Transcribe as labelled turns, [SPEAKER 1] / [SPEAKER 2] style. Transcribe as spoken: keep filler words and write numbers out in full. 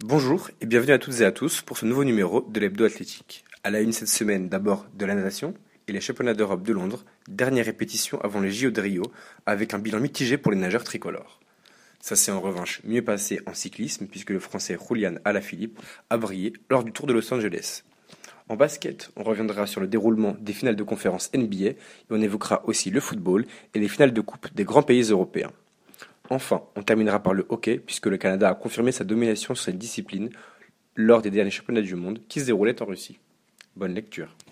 [SPEAKER 1] Bonjour et bienvenue à toutes et à tous pour ce nouveau numéro de l'Hebdo Athlétique. À la une cette semaine, d'abord de la natation et les championnats d'Europe de Londres, dernière répétition avant les J O de Rio, avec un bilan mitigé pour les nageurs tricolores. Ça s'est en revanche mieux passé en cyclisme puisque le Français Julian Alaphilippe a brillé lors du Tour de Los Angeles. En basket, on reviendra sur le déroulement des finales de conférence N B A et on évoquera aussi le football et les finales de coupe des grands pays européens. Enfin, on terminera par le hockey, puisque le Canada a confirmé sa domination sur cette discipline lors des derniers championnats du monde qui se déroulaient en Russie. Bonne lecture.